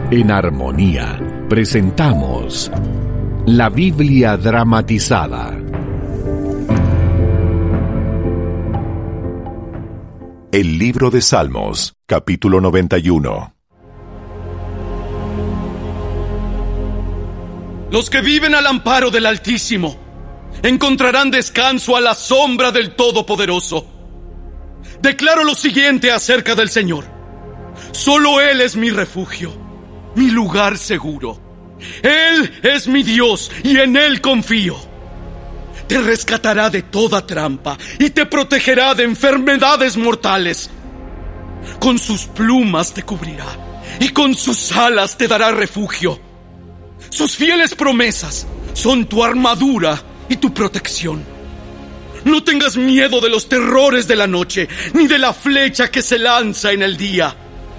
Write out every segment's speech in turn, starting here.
En Armonía presentamos la Biblia dramatizada. El libro de Salmos, capítulo 91. Los que viven al amparo del Altísimo encontrarán descanso a la sombra del Todopoderoso. Declaro lo siguiente acerca del Señor: solo Él es mi refugio, mi lugar seguro. Él es mi Dios y en Él confío. Te rescatará de toda trampa y te protegerá de enfermedades mortales. Con sus plumas te cubrirá y con sus alas te dará refugio. Sus fieles promesas son tu armadura y tu protección. No tengas miedo de los terrores de la noche, ni de la flecha que se lanza en el día.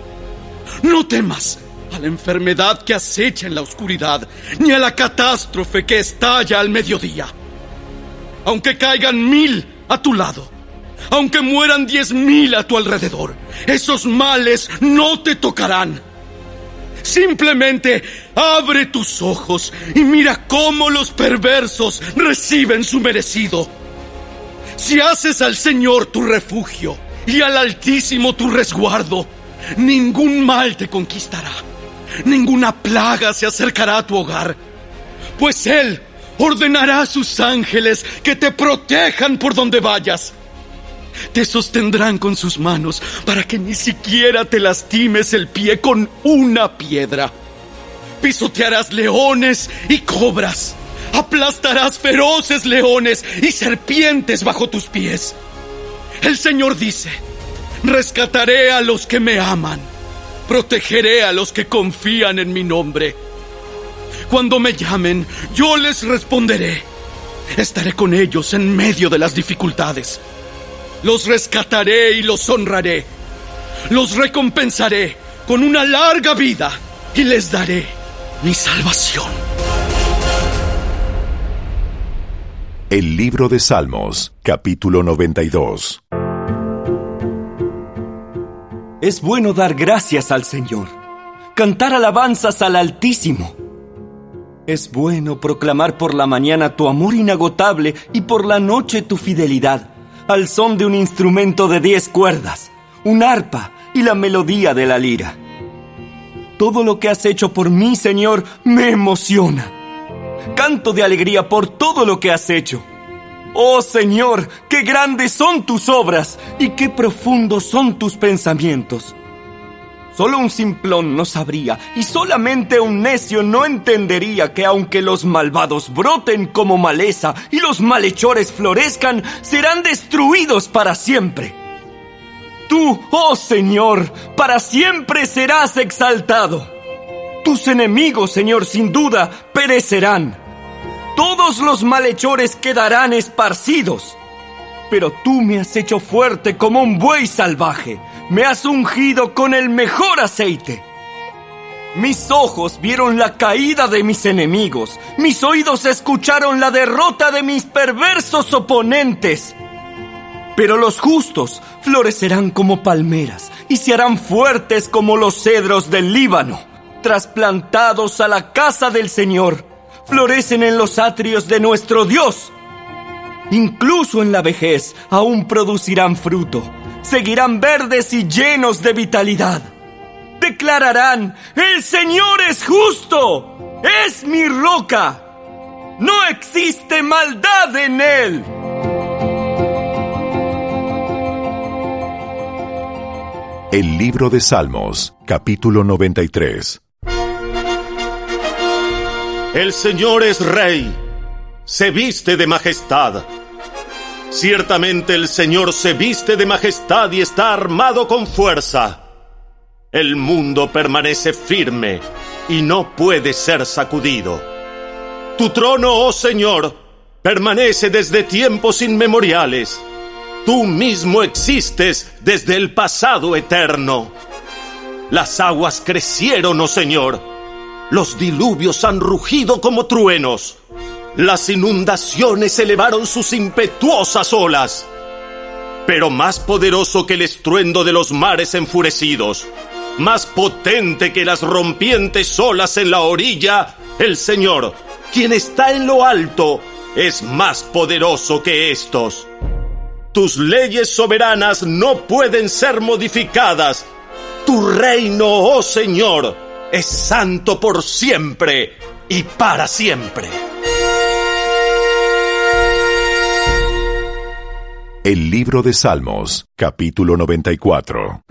No temas a la enfermedad que acecha en la oscuridad, ni a la catástrofe que estalla al mediodía. Aunque caigan 1000 a tu lado, aunque mueran 10,000 a tu alrededor, esos males no te tocarán. Simplemente abre tus ojos y mira cómo los perversos reciben su merecido. Si haces al Señor tu refugio y al Altísimo tu resguardo, ningún mal te conquistará, ninguna plaga se acercará a tu hogar, pues Él ordenará a sus ángeles que te protejan por donde vayas. Te sostendrán con sus manos para que ni siquiera te lastimes el pie con una piedra. Pisotearás leones y cobras. Aplastarás feroces leones y serpientes bajo tus pies. El Señor dice: rescataré a los que me aman. Protegeré a los que confían en mi nombre. Cuando me llamen, yo les responderé. Estaré con ellos en medio de las dificultades. Los rescataré y los honraré. Los recompensaré con una larga vida y les daré mi salvación. El libro de Salmos, capítulo 92. Es bueno dar gracias al Señor, cantar alabanzas al Altísimo. Es bueno proclamar por la mañana tu amor inagotable y por la noche tu fidelidad, al son de un instrumento de 10 cuerdas, un arpa y la melodía de la lira. Todo lo que has hecho por mí, Señor, me emociona. Canto de alegría por todo lo que has hecho. Oh Señor, qué grandes son tus obras y qué profundos son tus pensamientos. Solo un simplón no sabría y solamente un necio no entendería que aunque los malvados broten como maleza y los malhechores florezcan, serán destruidos para siempre. Tú, oh Señor, para siempre serás exaltado. Tus enemigos, Señor, sin duda perecerán. Todos los malhechores quedarán esparcidos. Pero tú me has hecho fuerte como un buey salvaje. Me has ungido con el mejor aceite. Mis ojos vieron la caída de mis enemigos. Mis oídos escucharon la derrota de mis perversos oponentes. Pero los justos florecerán como palmeras y se harán fuertes como los cedros del Líbano. Trasplantados a la casa del Señor, florecen en los atrios de nuestro Dios. Incluso en la vejez aún producirán fruto. Seguirán verdes y llenos de vitalidad. Declararán: el Señor es justo, es mi roca. No existe maldad en Él. El libro de Salmos, capítulo 93. El Señor es Rey, se viste de majestad. Ciertamente el Señor se viste de majestad y está armado con fuerza. El mundo permanece firme y no puede ser sacudido. Tu trono, oh Señor, permanece desde tiempos inmemoriales. Tú mismo existes desde el pasado eterno. Las aguas crecieron, oh Señor. Los diluvios han rugido como truenos. Las inundaciones elevaron sus impetuosas olas. Pero más poderoso que el estruendo de los mares enfurecidos, más potente que las rompientes olas en la orilla, el Señor, quien está en lo alto, es más poderoso que estos. Tus leyes soberanas no pueden ser modificadas. Tu reino, oh Señor, es santo por siempre y para siempre. El libro de Salmos, capítulo 94.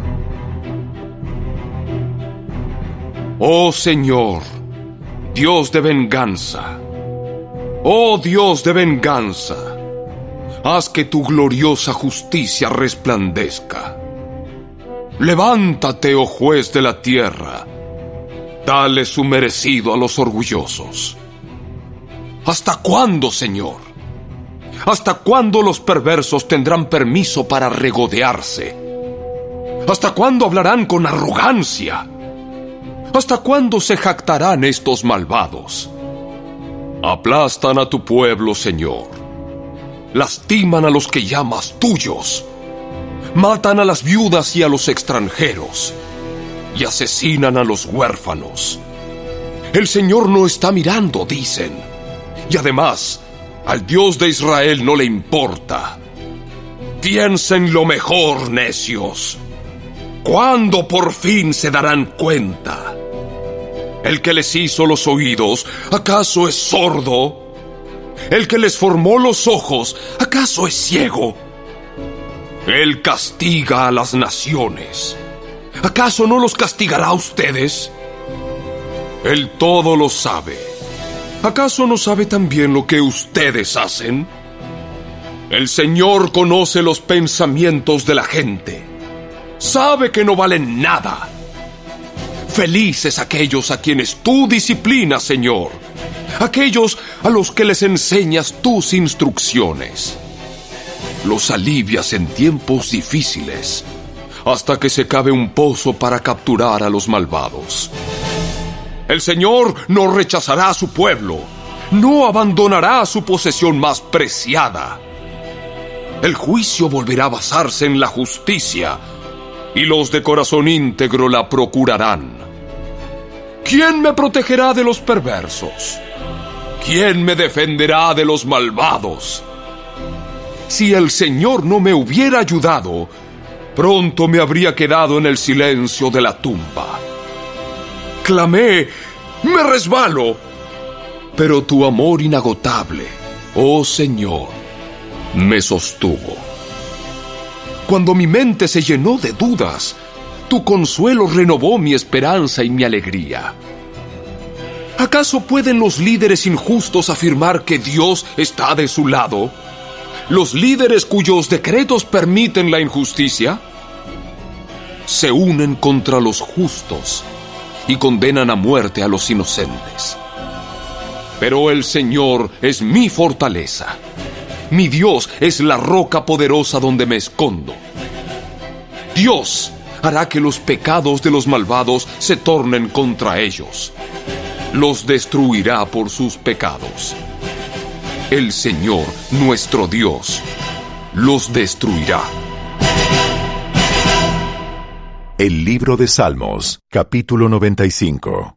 Oh Señor, Dios de venganza, oh Dios de venganza, haz que tu gloriosa justicia resplandezca. Levántate, oh juez de la tierra, dale su merecido a los orgullosos. ¿Hasta cuándo, Señor? ¿Hasta cuándo los perversos tendrán permiso para regodearse? ¿Hasta cuándo hablarán con arrogancia? ¿Hasta cuándo se jactarán estos malvados? Aplastan a tu pueblo, Señor. Lastiman a los que llamas tuyos. Matan a las viudas y a los extranjeros. Y asesinan a los huérfanos. El Señor no está mirando, dicen. Y además, al Dios de Israel no le importa. Piensen lo mejor, necios. ¿Cuándo por fin se darán cuenta? El que les hizo los oídos, ¿acaso es sordo? El que les formó los ojos, ¿acaso es ciego? Él castiga a las naciones. ¿Acaso no los castigará a ustedes? Él todo lo sabe. ¿Acaso no sabe también lo que ustedes hacen? El Señor conoce los pensamientos de la gente. Sabe que no valen nada. Felices aquellos a quienes tú disciplinas, Señor. Aquellos a los que les enseñas tus instrucciones. Los alivias en tiempos difíciles, hasta que se cabe un pozo para capturar a los malvados. El Señor no rechazará a su pueblo, no abandonará su posesión más preciada. El juicio volverá a basarse en la justicia, y los de corazón íntegro la procurarán. ¿Quién me protegerá de los perversos? ¿Quién me defenderá de los malvados? Si el Señor no me hubiera ayudado, pronto me habría quedado en el silencio de la tumba. Clamé, me resbalo, pero tu amor inagotable, oh Señor, me sostuvo. Cuando mi mente se llenó de dudas, tu consuelo renovó mi esperanza y mi alegría. ¿Acaso pueden los líderes injustos afirmar que Dios está de su lado? ¿Los líderes cuyos decretos permiten la injusticia? Se unen contra los justos y condenan a muerte a los inocentes. Pero el Señor es mi fortaleza. Mi Dios es la roca poderosa donde me escondo. Dios hará que los pecados de los malvados se tornen contra ellos. Los destruirá por sus pecados. El Señor, nuestro Dios, los destruirá. El libro de Salmos, capítulo 95.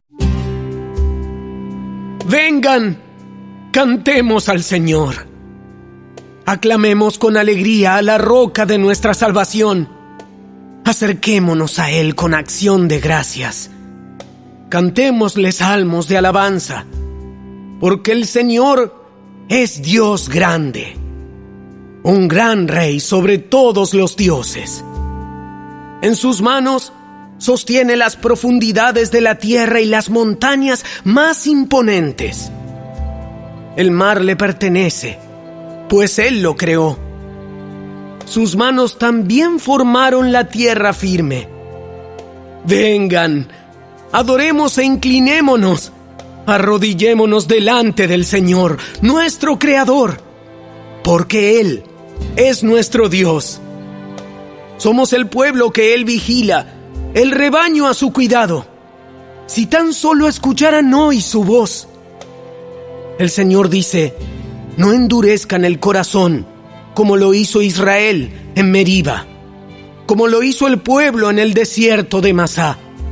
Vengan, cantemos al Señor. Aclamemos con alegría a la roca de nuestra salvación. Acerquémonos a Él con acción de gracias. Cantémosle salmos de alabanza, porque el Señor es Dios grande, un gran Rey sobre todos los dioses. En sus manos sostiene las profundidades de la tierra y las montañas más imponentes. El mar le pertenece, pues Él lo creó. Sus manos también formaron la tierra firme. Vengan, adoremos e inclinémonos, arrodillémonos delante del Señor, nuestro Creador, porque Él es nuestro Dios. Somos el pueblo que Él vigila, el rebaño a su cuidado. Si tan solo escucharan hoy su voz. El Señor dice: no endurezcan el corazón, como lo hizo Israel en Meriba, como lo hizo el pueblo en el desierto de Masá.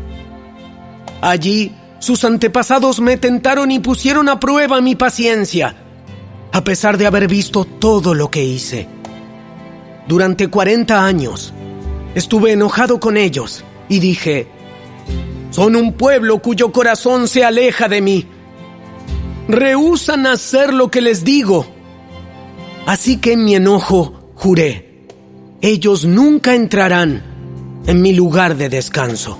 Allí, sus antepasados me tentaron y pusieron a prueba mi paciencia, a pesar de haber visto todo lo que hice. Durante 40 años, estuve enojado con ellos y dije: son un pueblo cuyo corazón se aleja de mí. Rehúsan hacer lo que les digo. Así que en mi enojo juré: ellos nunca entrarán en mi lugar de descanso.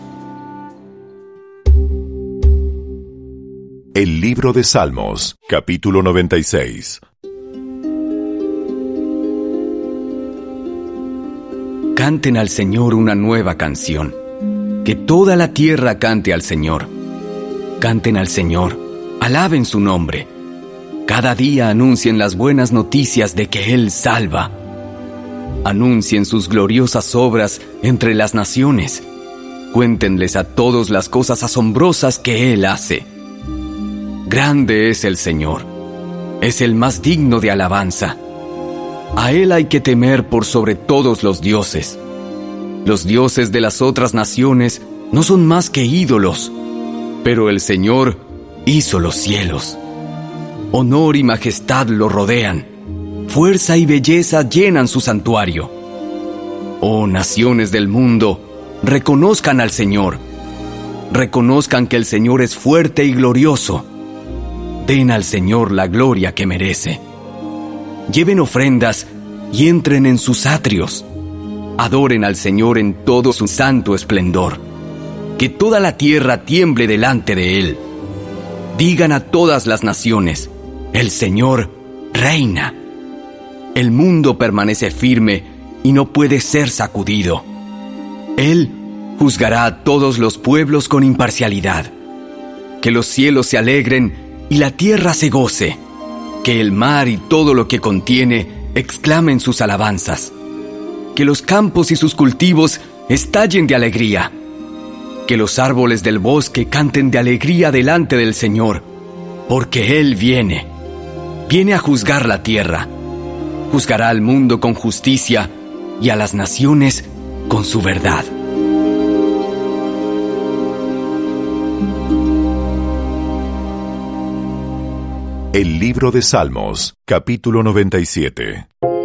El libro de Salmos, capítulo 96. Canten al Señor una nueva canción. Que toda la tierra cante al Señor. Canten al Señor, alaben su nombre. Cada día anuncien las buenas noticias de que Él salva. Anuncien sus gloriosas obras entre las naciones. Cuéntenles a todos las cosas asombrosas que Él hace. Grande es el Señor, es el más digno de alabanza. A Él hay que temer por sobre todos los dioses. Los dioses de las otras naciones no son más que ídolos, pero el Señor hizo los cielos. Honor y majestad lo rodean, fuerza y belleza llenan su santuario. Oh naciones del mundo, reconozcan al Señor. Reconozcan que el Señor es fuerte y glorioso. Den al Señor la gloria que merece. Lleven ofrendas y entren en sus atrios. Adoren al Señor en todo su santo esplendor. Que toda la tierra tiemble delante de Él. Digan a todas las naciones: el Señor reina. El mundo permanece firme y no puede ser sacudido. Él juzgará a todos los pueblos con imparcialidad. Que los cielos se alegren y la tierra se goce, que el mar y todo lo que contiene exclamen sus alabanzas, que los campos y sus cultivos estallen de alegría, que los árboles del bosque canten de alegría delante del Señor, porque Él viene a juzgar la tierra, juzgará al mundo con justicia y a las naciones con su verdad. El libro de Salmos, capítulo 97.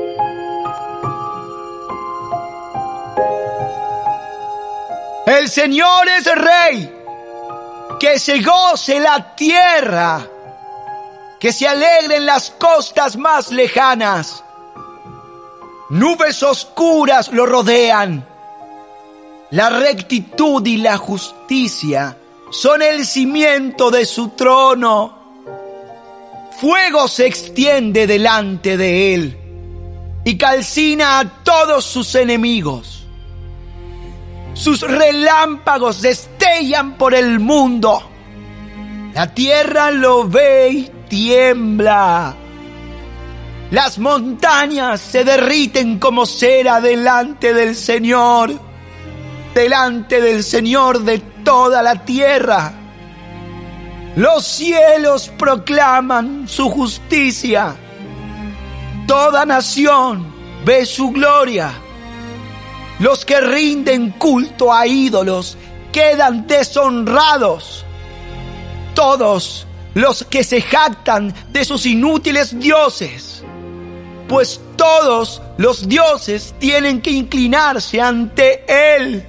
El Señor es Rey, que se goce la tierra, que se alegren las costas más lejanas. Nubes oscuras lo rodean, la rectitud y la justicia son el cimiento de su trono. Fuego se extiende delante de Él y calcina a todos sus enemigos. Sus relámpagos destellan por el mundo. La tierra lo ve y tiembla. Las montañas se derriten como cera delante del Señor de toda la tierra. Los cielos proclaman su justicia. Toda nación ve su gloria. Los que rinden culto a ídolos quedan deshonrados. Todos los que se jactan de sus inútiles dioses, pues todos los dioses tienen que inclinarse ante Él.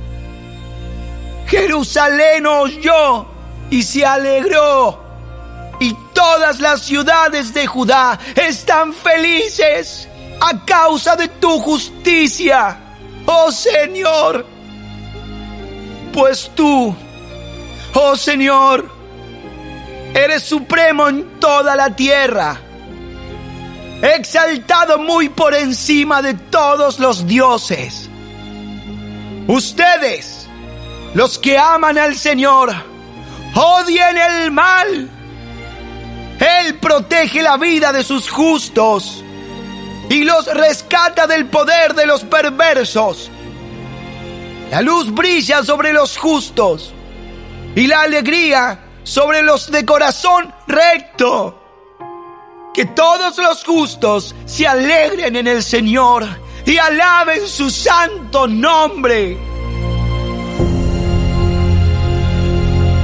Jerusalén oyó y se alegró, y todas las ciudades de Judá están felices a causa de tu justicia, oh Señor. Pues tú, oh Señor, eres supremo en toda la tierra, exaltado muy por encima de todos los dioses. Ustedes, los que aman al Señor, odien el mal. Él protege la vida de sus justos y los rescata del poder de los perversos. La luz brilla sobre los justos y la alegría sobre los de corazón recto. Que todos los justos se alegren en el Señor y alaben su santo nombre.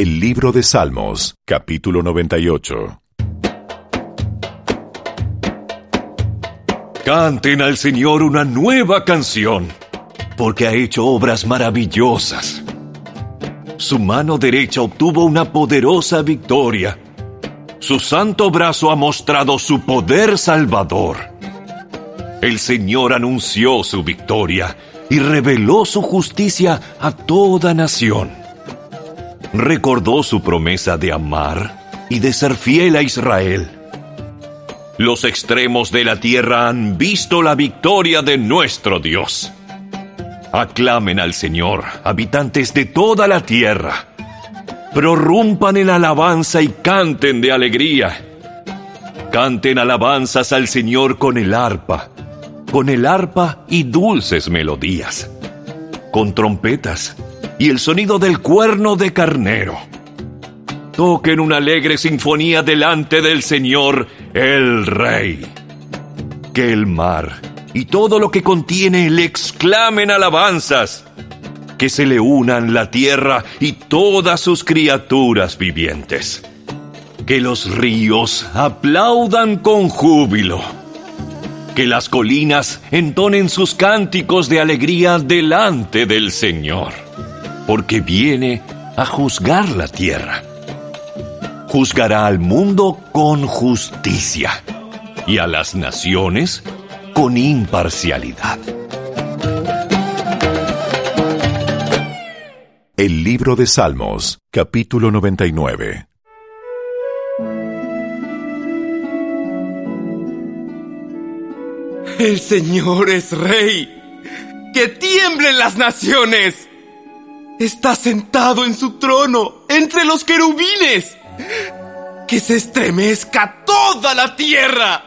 El libro de Salmos, capítulo 98. Canten al Señor una nueva canción, porque ha hecho obras maravillosas. Su mano derecha obtuvo una poderosa victoria. Su santo brazo ha mostrado su poder salvador. El Señor anunció su victoria y reveló su justicia a toda nación. Recordó su promesa de amar y de ser fiel a Israel. Los extremos de la tierra han visto la victoria de nuestro Dios. Aclamen al Señor, habitantes de toda la tierra. Prorrumpan en alabanza y canten de alegría. Canten alabanzas al Señor con el arpa y dulces melodías, con trompetas y el sonido del cuerno de carnero. Toquen una alegre sinfonía delante del Señor, el Rey. Que el mar y todo lo que contiene le exclamen alabanzas. Que se le unan la tierra y todas sus criaturas vivientes. Que los ríos aplaudan con júbilo. Que las colinas entonen sus cánticos de alegría delante del Señor, porque viene a juzgar la tierra. Juzgará al mundo con justicia y a las naciones con imparcialidad. El libro de Salmos, capítulo 99. El Señor es Rey. ¡Que tiemblen las naciones! Está sentado en su trono entre los querubines. ¡Que se estremezca toda la tierra!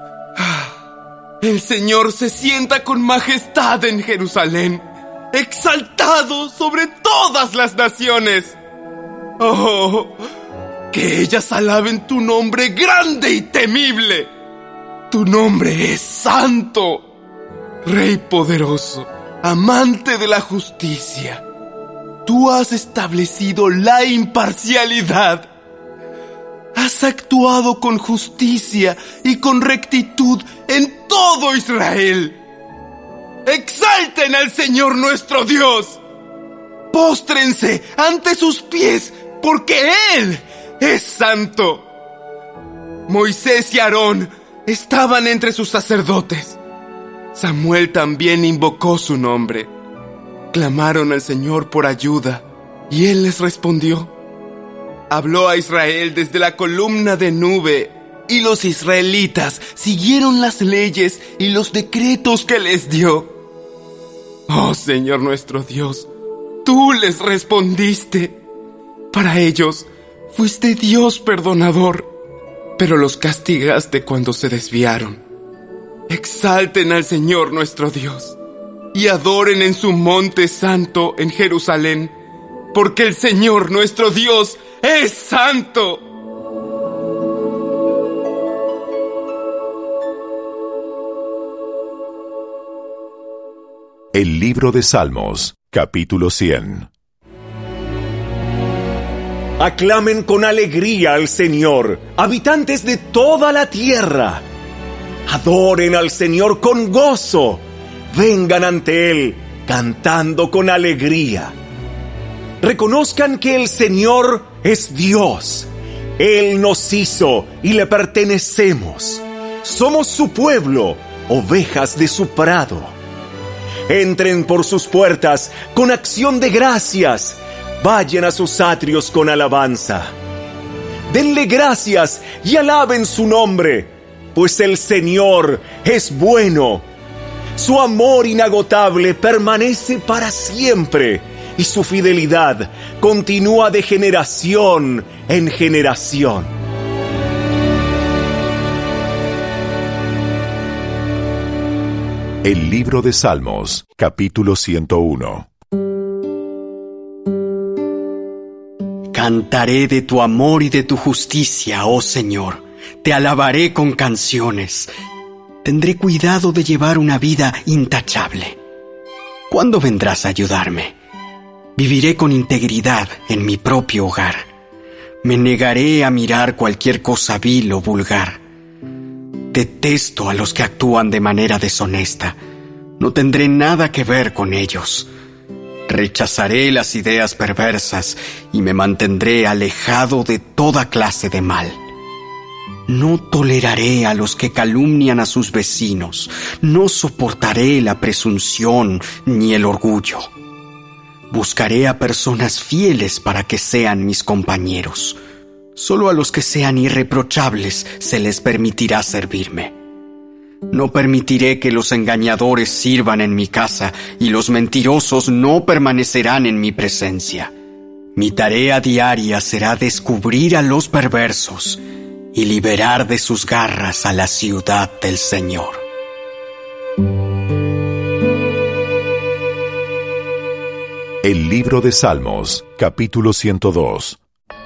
El Señor se sienta con majestad en Jerusalén, exaltado sobre todas las naciones. ¡Oh! Que ellas alaben tu nombre grande y temible. Tu nombre es santo, Rey poderoso, amante de la justicia. Tú has establecido la imparcialidad. Has actuado con justicia y con rectitud en todo Israel. ¡Exalten al Señor nuestro Dios! ¡Póstrense ante sus pies, porque Él es santo! Moisés y Aarón estaban entre sus sacerdotes. Samuel también invocó su nombre. Clamaron al Señor por ayuda, y Él les respondió. Habló a Israel desde la columna de nube, y los israelitas siguieron las leyes y los decretos que les dio. Oh Señor nuestro Dios, tú les respondiste. Para ellos fuiste Dios perdonador, pero los castigaste cuando se desviaron. Exalten al Señor nuestro Dios y adoren en su monte santo en Jerusalén, porque el Señor nuestro Dios es santo. El libro de Salmos, capítulo 100. Aclamen con alegría al Señor, habitantes de toda la tierra. Adoren al Señor con gozo. Vengan ante Él cantando con alegría. Reconozcan que el Señor es Dios. Él nos hizo y le pertenecemos. Somos su pueblo, ovejas de su prado. Entren por sus puertas con acción de gracias. Vayan a sus atrios con alabanza. Denle gracias y alaben su nombre, pues el Señor es bueno. Su amor inagotable permanece para siempre, y su fidelidad continúa de generación en generación. El libro de Salmos, capítulo 101. Cantaré de tu amor y de tu justicia, oh Señor. Te alabaré con canciones. Tendré cuidado de llevar una vida intachable. ¿Cuándo vendrás a ayudarme? Viviré con integridad en mi propio hogar. Me negaré a mirar cualquier cosa vil o vulgar. Detesto a los que actúan de manera deshonesta. No tendré nada que ver con ellos. Rechazaré las ideas perversas y me mantendré alejado de toda clase de mal. No toleraré a los que calumnian a sus vecinos. No soportaré la presunción ni el orgullo. Buscaré a personas fieles para que sean mis compañeros. Solo a los que sean irreprochables se les permitirá servirme. No permitiré que los engañadores sirvan en mi casa y los mentirosos no permanecerán en mi presencia. Mi tarea diaria será descubrir a los perversos y liberar de sus garras a la ciudad del Señor. El libro de Salmos, capítulo 102.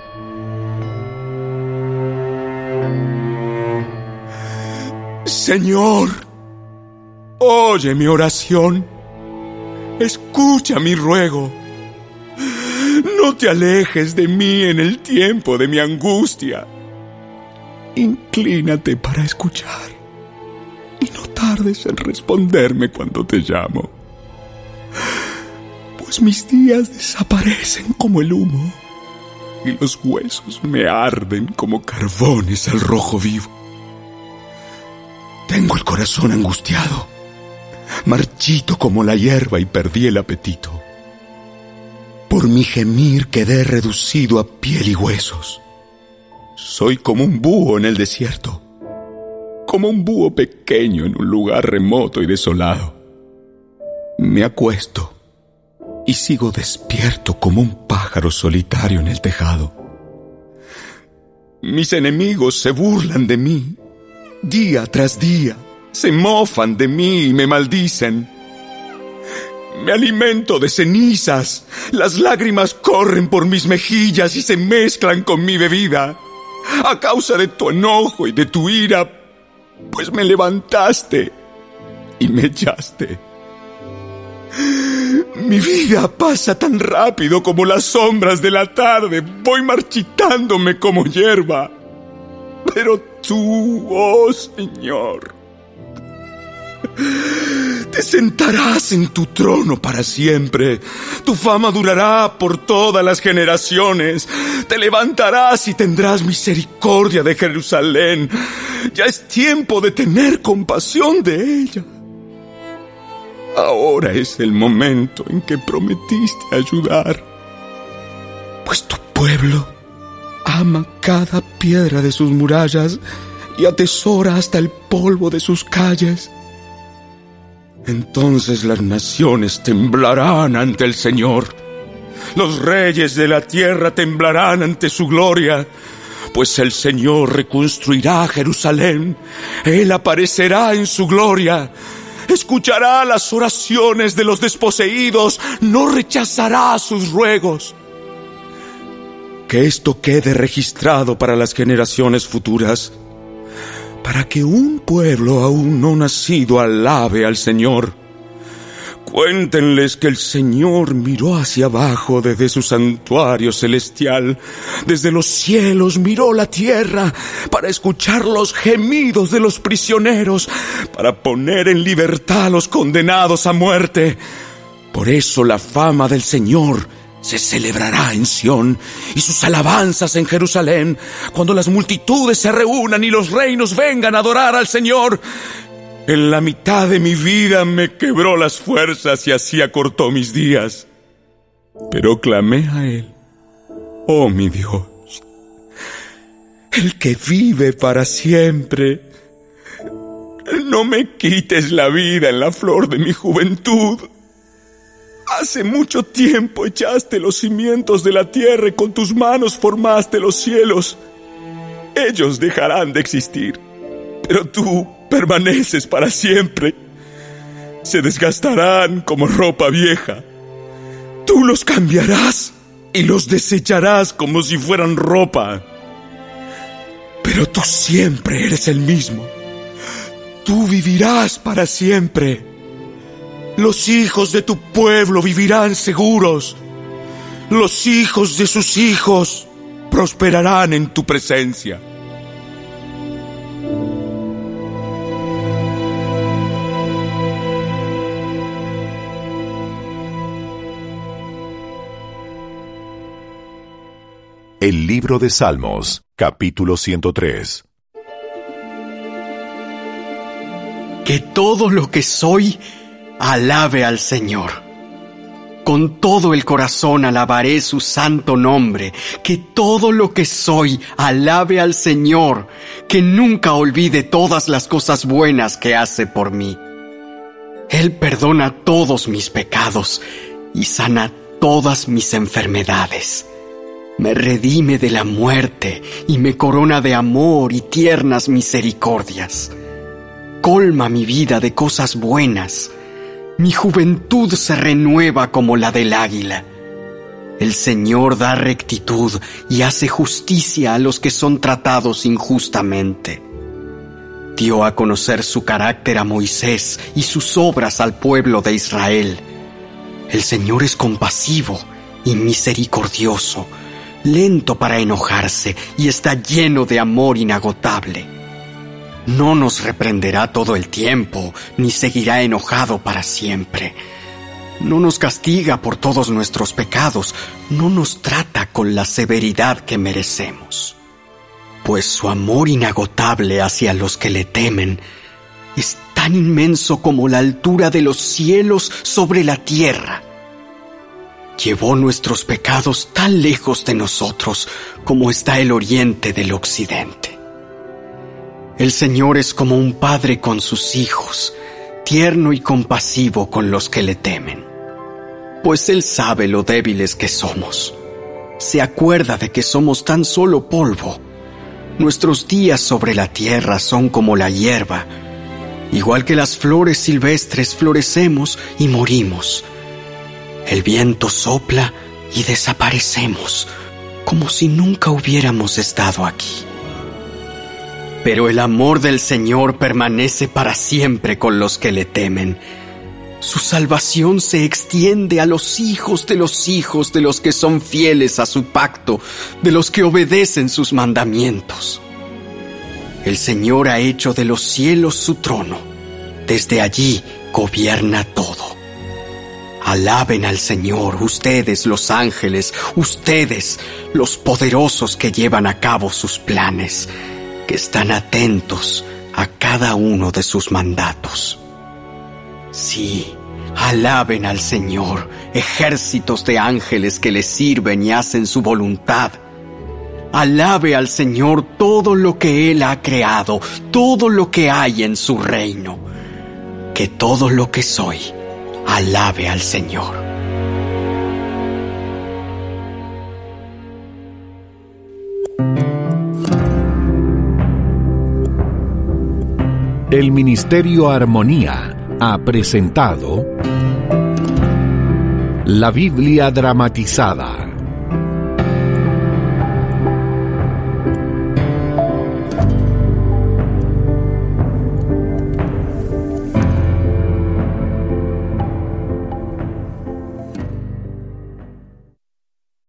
Señor, oye mi oración, escucha mi ruego. No te alejes de mí en el tiempo de mi angustia. Inclínate para escuchar y no tardes en responderme cuando te llamo. Pues mis días desaparecen como el humo y los huesos me arden como carbones al rojo vivo. Tengo el corazón angustiado, marchito como la hierba y perdí el apetito. Por mi gemir quedé reducido a piel y huesos. Soy como un búho en el desierto, como un búho pequeño en un lugar remoto y desolado. Me acuesto y sigo despierto como un pájaro solitario en el tejado. Mis enemigos se burlan de mí. Día tras día se mofan de mí y me maldicen. Me alimento de cenizas, las lágrimas corren por mis mejillas y se mezclan con mi bebida. A causa de tu enojo y de tu ira, pues me levantaste y me echaste. Mi vida pasa tan rápido como las sombras de la tarde, voy marchitándome como hierba. Pero tú, oh Señor, te sentarás en tu trono para siempre. Tu fama durará por todas las generaciones. Te levantarás y tendrás misericordia de Jerusalén. Ya es tiempo de tener compasión de ella. Ahora es el momento en que prometiste ayudar. Pues tu pueblo ama cada piedra de sus murallas y atesora hasta el polvo de sus calles. Entonces las naciones temblarán ante el Señor. Los reyes de la tierra temblarán ante su gloria. Pues el Señor reconstruirá Jerusalén. Él aparecerá en su gloria. Escuchará las oraciones de los desposeídos. No rechazará sus ruegos. Que esto quede registrado para las generaciones futuras, para que un pueblo aún no nacido alabe al Señor. Cuéntenles que el Señor miró hacia abajo desde su santuario celestial. Desde los cielos miró la tierra para escuchar los gemidos de los prisioneros, para poner en libertad a los condenados a muerte. Por eso la fama del Señor se celebrará en Sión y sus alabanzas en Jerusalén, cuando las multitudes se reúnan y los reinos vengan a adorar al Señor. En la mitad de mi vida me quebró las fuerzas y así acortó mis días. Pero clamé a Él, oh mi Dios, el que vive para siempre. No me quites la vida en la flor de mi juventud. Hace mucho tiempo echaste los cimientos de la tierra y con tus manos formaste los cielos. Ellos dejarán de existir, pero tú permaneces para siempre. Se desgastarán como ropa vieja. Tú los cambiarás y los desecharás como si fueran ropa. Pero tú siempre eres el mismo. Tú vivirás para siempre. Los hijos de tu pueblo vivirán seguros. Los hijos de sus hijos prosperarán en tu presencia. El libro de Salmos, capítulo 103. Que todo lo que soy alabe al Señor. Con todo el corazón alabaré su santo nombre. Que todo lo que soy alabe al Señor. Que nunca olvide todas las cosas buenas que hace por mí. Él perdona todos mis pecados y sana todas mis enfermedades. Me redime de la muerte y me corona de amor y tiernas misericordias. Colma mi vida de cosas buenas. Mi juventud se renueva como la del águila. El Señor da rectitud y hace justicia a los que son tratados injustamente. Dio a conocer su carácter a Moisés y sus obras al pueblo de Israel. El Señor es compasivo y misericordioso, lento para enojarse y está lleno de amor inagotable. No nos reprenderá todo el tiempo, ni seguirá enojado para siempre. No nos castiga por todos nuestros pecados, no nos trata con la severidad que merecemos. Pues su amor inagotable hacia los que le temen es tan inmenso como la altura de los cielos sobre la tierra. Llevó nuestros pecados tan lejos de nosotros como está el oriente del occidente. El Señor es como un padre con sus hijos, tierno y compasivo con los que le temen. Pues Él sabe lo débiles que somos. Se acuerda de que somos tan solo polvo. Nuestros días sobre la tierra son como la hierba. Igual que las flores silvestres florecemos y morimos. El viento sopla y desaparecemos, como si nunca hubiéramos estado aquí. Pero el amor del Señor permanece para siempre con los que le temen. Su salvación se extiende a los hijos de los que son fieles a su pacto, de los que obedecen sus mandamientos. El Señor ha hecho de los cielos su trono. Desde allí gobierna todo. Alaben al Señor, ustedes los ángeles, ustedes los poderosos que llevan a cabo sus planes, que están atentos a cada uno de sus mandatos. Sí, alaben al Señor, ejércitos de ángeles que le sirven y hacen su voluntad. Alabe al Señor todo lo que Él ha creado, todo lo que hay en su reino. Que todo lo que soy alabe al Señor. El Ministerio Armonía ha presentado La Biblia dramatizada.